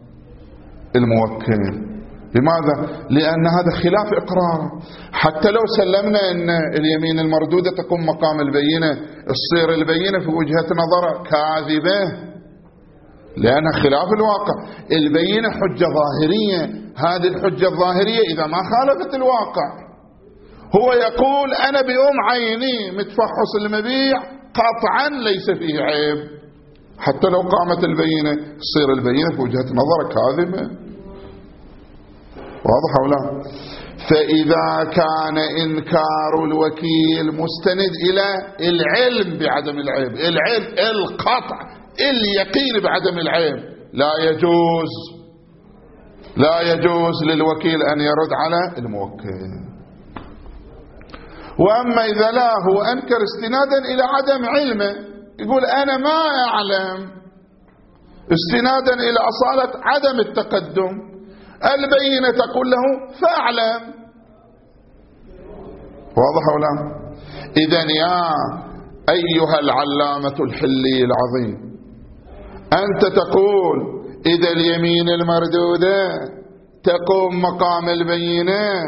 الموكل. لماذا؟ لأن هذا خلاف إقراره. حتى لو سلمنا أن اليمين المردودة تقوم مقام البينة، تصير البينة في وجهة نظر كاذبة، لأنها خلاف الواقع. البينة حجة ظاهرية، هذه الحجة الظاهرية إذا ما خالفت الواقع، هو يقول أنا بأم عيني متفحص المبيع قطعا ليس فيه عيب، حتى لو قامت البينة تصير البينة في وجهة نظر كاذبة. واضح أو لا؟ فإذا كان إنكار الوكيل مستند إلى العلم بعدم العيب، العلم القطع اليقين بعدم العيب، لا يجوز للوكيل أن يرد على الموكل. وأما إذا لا هو أنكر استنادا إلى عدم علمه، يقول أنا ما أعلم، استنادا إلى أصالة عدم التقدم، البينة تقول له فاعلم. واضح ولا؟ إذن يا أيها العلامة الحلي العظيم، أنت تقول إذا اليمين المردودة تقوم مقام البينة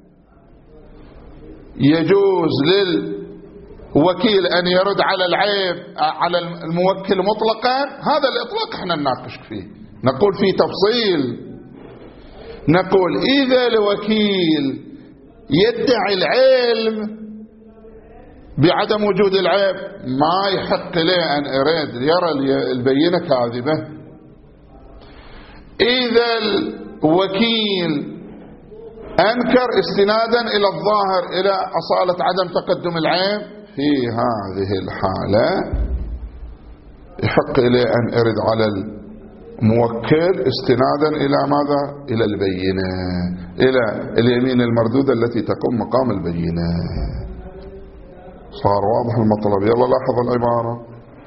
يجوز للوكيل أن يرد على العيب على الموكل مطلقا. هذا الإطلاق احنا نناقش فيه، نقول فيه تفصيل، نقول إذا الوكيل يدعي العلم بعدم وجود العيب ما يحق له أن يرى البينة كاذبة. إذا الوكيل أنكر استنادا إلى الظاهر إلى أصالة عدم تقدم العيب، في هذه الحالة يحق له أن يرد على الموكل استنادا إلى ماذا؟ إلى البينة، إلى اليمين المردودة التي تقوم مقام البينة. صار واضح المطلب؟ يلا لاحظ العبارة.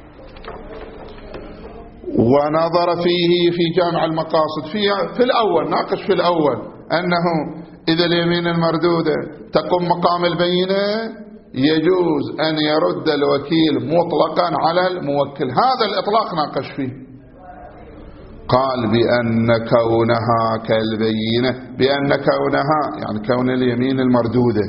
ونظر فيه في جامع المقاصد في الأول، ناقش في الأول أنه إذا اليمين المردودة تقوم مقام البينة يجوز أن يرد الوكيل مطلقا على الموكل. هذا الإطلاق ناقش فيه. قال بأن كونها كالبينة، بأن كونها يعني كون اليمين المردودة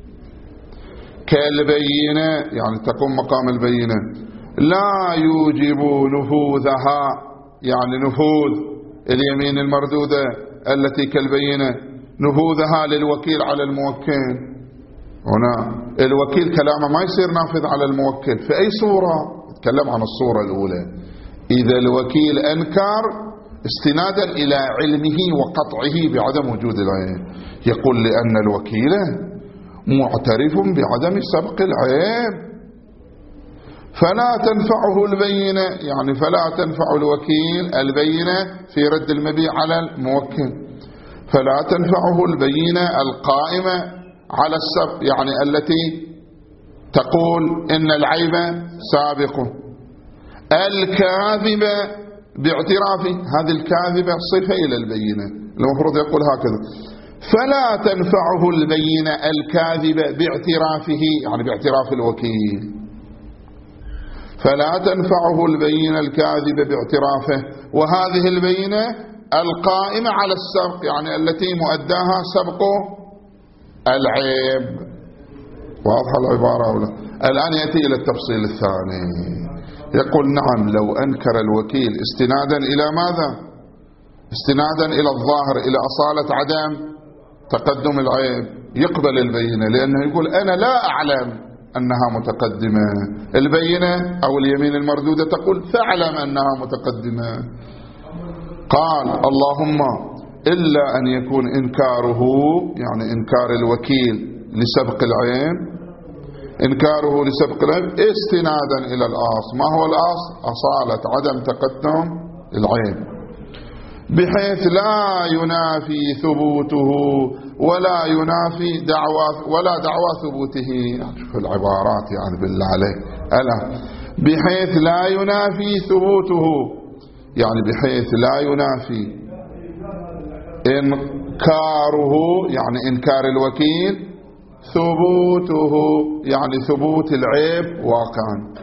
كالبينة يعني تقوم مقام البينة لا يوجب نفوذها، يعني نفوذ اليمين المردودة التي كالبينة نفوذها للوكيل على الموكل. هنا الوكيل كلامه ما يصير نافذ على الموكل في أي صورة. نتكلم عن الصورة الأولى، إذا الوكيل أنكر استنادا إلى علمه وقطعه بعدم وجود العيب، يقول لأن الوكيل معترف بعدم سبق العيب فلا تنفعه البينة، يعني فلا تنفع الوكيل البينة في رد المبيع على الموكل، فلا تنفعه البينة القائمة على السبق، يعني التي تقول إن العيب سابق. الكاذبة باعترافه، هذه الكاذبة صفة إلى البينة، المفروض يقول هكذا، فلا تنفعه البينة الكاذبة باعترافه، يعني باعتراف الوكيل، فلا تنفعه البينة الكاذبة باعترافه، وهذه البينة القائمة على السبق، يعني التي مؤداها سبق العيب. واضحة العبارة أو لا؟ الآن يأتي إلى التفصيل الثاني، يقول نعم لو أنكر الوكيل استنادا إلى ماذا؟ استنادا إلى الظاهر إلى أصالة عدم تقدم العيب يقبل البينة، لأنه يقول أنا لا أعلم أنها متقدمة، البينة أو اليمين المردودة تقول فاعلم أنها متقدمة. قال اللهم إلا أن يكون إنكاره، يعني إنكار الوكيل لسبق العيب، إنكاره لسبق العيب استنادا إلى الأصل. ما هو الأصل؟ أصالة عدم تقدم العيب، بحيث لا ينافي ثبوته ولا ينافي دعوى ثبوته. شوف العبارات يعني بالله عليك، ألا بحيث لا ينافي ثبوته، يعني بحيث لا ينافي إنكاره، يعني إنكار الوكيل، ثبوته يعني ثبوت العيب واقعا،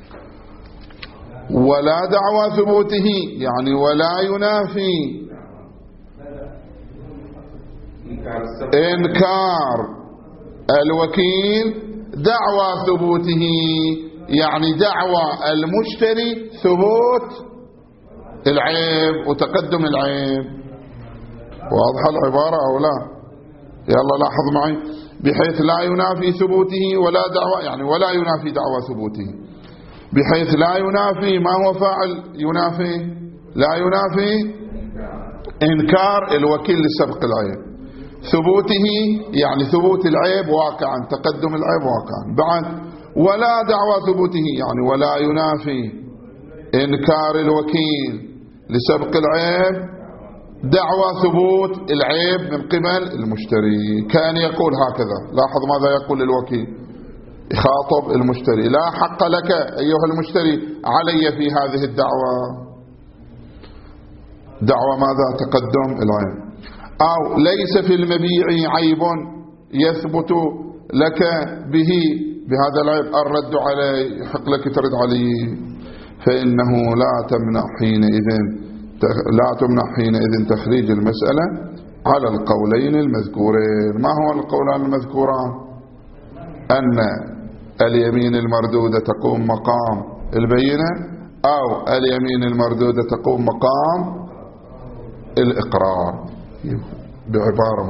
ولا دعوى ثبوته يعني ولا ينافي إنكار الوكيل دعوى ثبوته، يعني دعوى المشتري ثبوت العيب وتقدم العيب. واضحة العبارة أو لا؟ يلا لاحظ معي، بحيث لا ينافي ثبوته ولا دعوى، يعني ولا ينافي دعوى ثبوته، بحيث لا ينافي، ما هو فاعل ينافي؟ لا ينافي إنكار الوكيل لسبق العيب، ثبوته يعني ثبوت العيب واقعا، تقدم العيب واقعا. بعد ولا دعوى ثبوته يعني ولا ينافي إنكار الوكيل لسبق العيب دعوى ثبوت العيب من قبل المشتري. كان يقول هكذا، لاحظ ماذا يقول الوكيل، يخاطب المشتري: لا حق لك أيها المشتري علي في هذه الدعوة. دعوة ماذا؟ تقدم العيب. أو ليس في المبيع عيب يثبت لك به بهذا العيب الرد عليه، يحق لك ترد عليه، فإنه لا تمنع حينئذ تخريج المسألة على القولين المذكورين. ما هو القولان المذكوران؟ أن اليمين المردودة تقوم مقام البينة، أو اليمين المردودة تقوم مقام الإقرار. بعبارة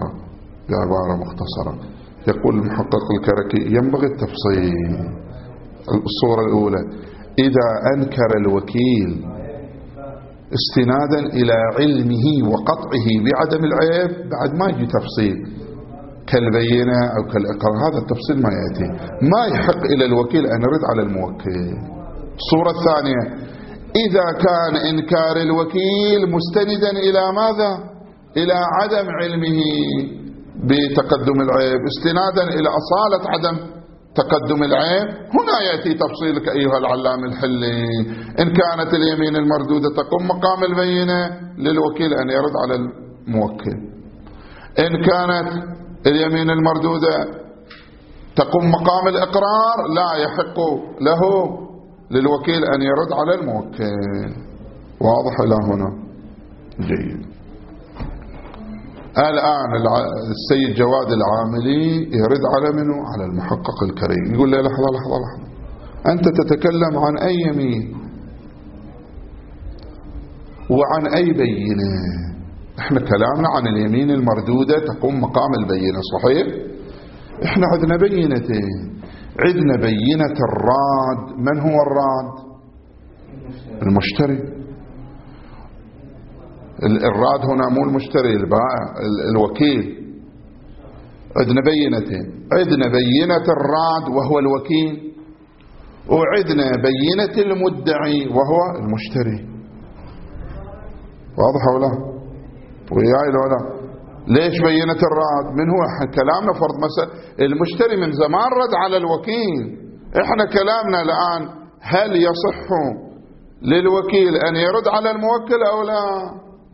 مختصرة يقول المحقق الكركي: ينبغي التفصيل. الصورة الأولى: إذا أنكر الوكيل استنادا إلى علمه وقطعه بعدم العيب، بعد ما يجي تفصيل كالبينة أو كالإقرار، هذا التفصيل ما يأتي، ما يحق إلى الوكيل أن يرد على الموكل. الصورة الثانية: إذا كان إنكار الوكيل مستندا إلى ماذا؟ إلى عدم علمه بتقدم العيب، استنادا إلى أصالة عدم تقدم العيب، هنا يأتي تفصيلك أيها العلام الحلي. إن كانت اليمين المردودة تقوم مقام البينة، للوكيل أن يرد على الموكل. إن كانت اليمين المردودة تقوم مقام الإقرار، لا يحق له للوكيل أن يرد على الموكل. واضح إلى هنا؟ جيد. الآن السيد جواد العاملي يرد على منه؟ على المحقق الكريم. يقول له: لحظة، أنت تتكلم عن أي يمين وعن أي بينة؟ احنا كلامنا عن اليمين المردودة تقوم مقام البينة، صحيح؟ احنا عندنا بينتين. عندنا بينة الراد. من هو الراد؟ المشتري. الراد هنا مو المشتري، البائع، الوكيل. عندنا بينتين: عندنا بينة الراد وهو الوكيل، وعندنا بينة المدعي وهو المشتري. واضح ولا؟ وياي ولا؟ ليش بينة الراد؟ من هو؟ كلامنا فرض مسألة المشتري من زمان رد على الوكيل. احنا كلامنا الآن: هل يصح للوكيل أن يرد على الموكل أو لا؟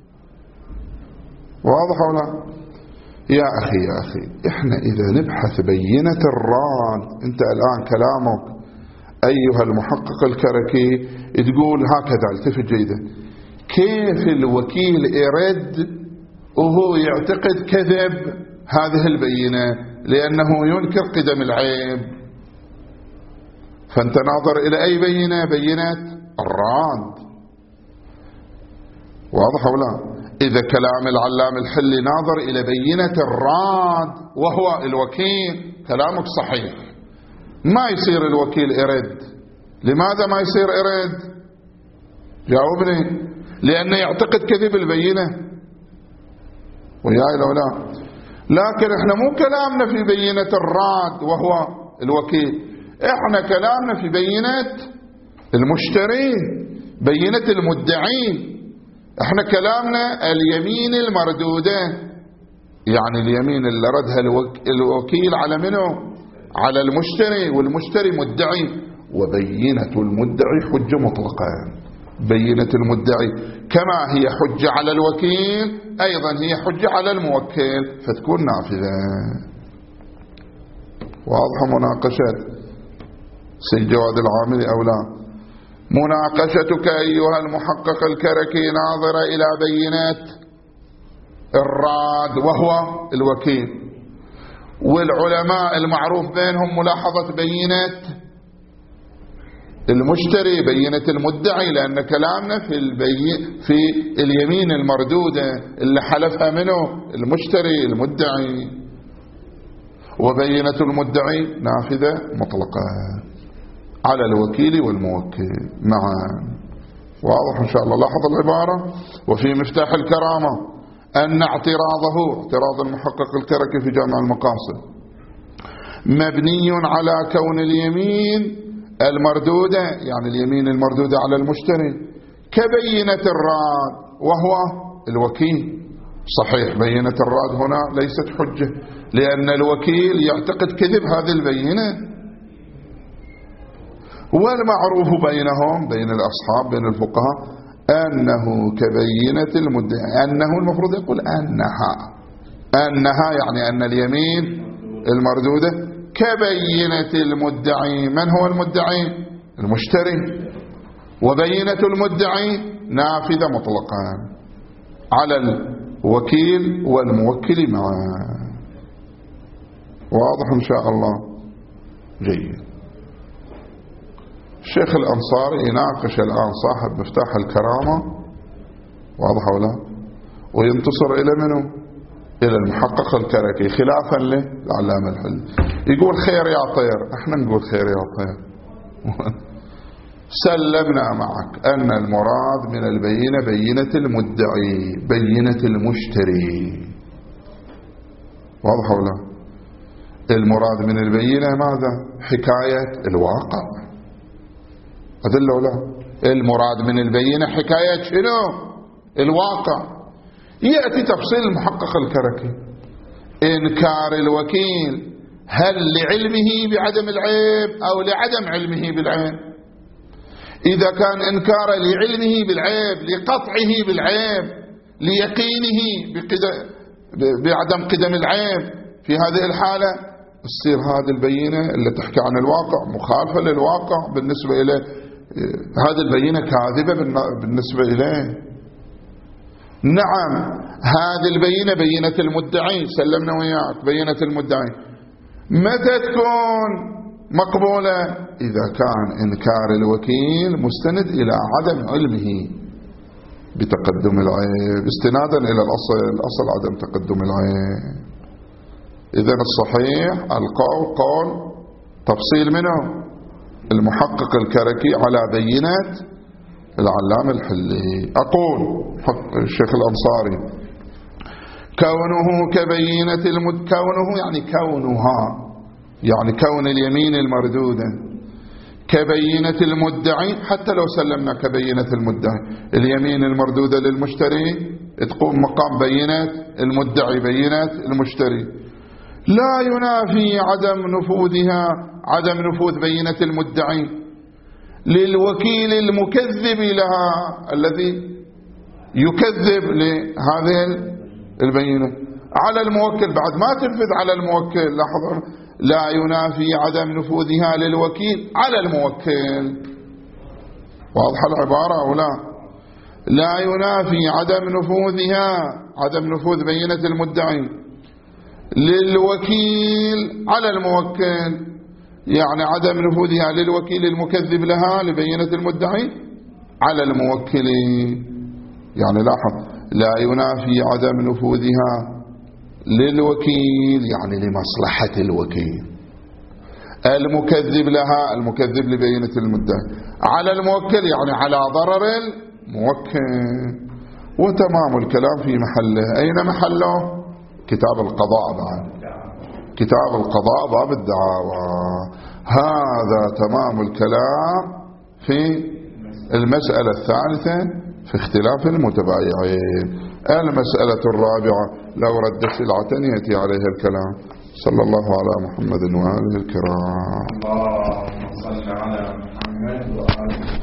واضح ولا؟ يا أخي احنا إذا نبحث بينة الراد، انت الآن كلامك أيها المحقق الكركي تقول هكذا، التفت جيدا: كيف الوكيل يرد وهو يعتقد كذب هذه البينة لأنه ينكر قدم العيب؟ فأنت ناظر إلى أي بينة؟ بينة الراد. واضح ولا؟ إذا كلام العلام الحلي ناظر إلى بينة الراد وهو الوكيل، كلامك صحيح، ما يصير الوكيل يرد. لماذا ما يصير يرد؟ جاوبني. لأنه يعتقد كذب البينة. وياي لو لا؟ لكن احنا مو كلامنا في بينة الراد وهو الوكيل، احنا كلامنا في بينة المشترين، بينة المدعين. احنا كلامنا اليمين المردودة، يعني اليمين اللي ردها الوكيل على منه؟ على المشتري، والمشتري مدعي. وبينة المدعي حجة مطلقة. بينة المدعي كما هي حجة على الوكيل أيضا هي حجة على الموكل، فتكون نافذة. واضحة مناقشة سيد جواد العاملي أو لا؟ مناقشتك أيها المحقق الكركي ناظرة إلى بينات الراد وهو الوكيل، والعلماء المعروف بينهم ملاحظة بينة المشتري، بينة المدعي، لأن كلامنا في اليمين المردودة اللي حلفها منه المشتري المدعي، وبينة المدعي نافذة مطلقة على الوكيل والموكل معا. واضح إن شاء الله؟ لاحظ العبارة: وفي مفتاح الكرامة أن اعتراض المحقق الكركي في جامع المقاصد مبني على كون اليمين المردودة، يعني اليمين المردودة على المشتري، كبينة الراد وهو الوكيل. صحيح، بينة الراد هنا ليست حجة، لأن الوكيل يعتقد كذب هذه البينة، والمعروف بينهم بين الأصحاب بين الفقهاء أنه كبينة المدعي، أنه المفروض يقول أنها يعني أن اليمين المردودة كبينة المدعي. من هو المدعي؟ المشتري. وبينة المدعي نافذة مطلقا على الوكيل والموكل معا. واضح إن شاء الله؟ جيد. الشيخ الأنصاري يناقش الآن صاحب مفتاح الكرامة، واضح ولا؟ وينتصر إلى منه؟ إلى المحقق الكركي خلافا للعلامة الحلي. يقول خير يا طير، احنا نقول خير يا طير. سلمنا معك أن المراد من البينة بينة المدعي بينة المشتري، واضح ولا؟ المراد من البينة ماذا؟ حكاية الواقع. أدل ولا؟ المراد من البينة حكاية شنو؟ الواقع. يأتي تفصيل المحقق الكركي: إنكار الوكيل هل لعلمه بعدم العيب أو لعدم علمه بالعيب؟ إذا كان إنكار لعلمه بالعيب لقطعه بالعيب ليقينه بعدم قدم العيب، في هذه الحالة تصير هذه البينة اللي تحكي عن الواقع مخالفة للواقع بالنسبة إليه، هذه البينة كاذبة بالنسبة إليه. نعم، هذه البينة بينة المدعي، سلمنا وياك بينة المدعي. متى تكون مقبولة؟ إذا كان إنكار الوكيل مستند إلى عدم علمه بتقدم العيب استنادا إلى الأصل عدم تقدم العيب. إذن الصحيح القول تفصيل منه المحقق الكركي على بينة العلامة الحلي. أقول الشيخ الأنصاري: كونه كبينة كونه يعني كونها يعني كون اليمين المردودة كبينة المدعي، حتى لو سلمنا كبينة المدعي اليمين المردودة للمشتري تقوم مقام بينة المدعي بينة المشتري، لا ينافي عدم نفوذها عدم نفوذ بينة المدعي للوكيل المكذب لها الذي يكذب لهذه البينة على الموكل، بعد ما تنفذ على الموكل. لاحظوا: لا ينافي عدم نفوذها للوكيل على الموكل. واضح العبارة أو لا؟ لا ينافي عدم نفوذها عدم نفوذ بينة المدعي للوكيل على الموكل، يعني عدم نفوذها للوكيل المكذب لها لبينة المدعي على الموكل. يعني لاحظ: لا ينافي عدم نفوذها للوكيل يعني لمصلحة الوكيل، المكذب لها المكذب لبينة المدعي على الموكل يعني على ضرر الموكل. وتمام الكلام في محله. أين محله؟ كتاب القضاء بعد كتاب القضاء باب الدعاوى. هذا تمام الكلام في المسألة الثالثة في اختلاف المتبايعين. المسألة الرابعة لو رد سلعة يأتي عليها الكلام. صلى الله على محمد وآله الكرام. اللهم صل على محمد وآله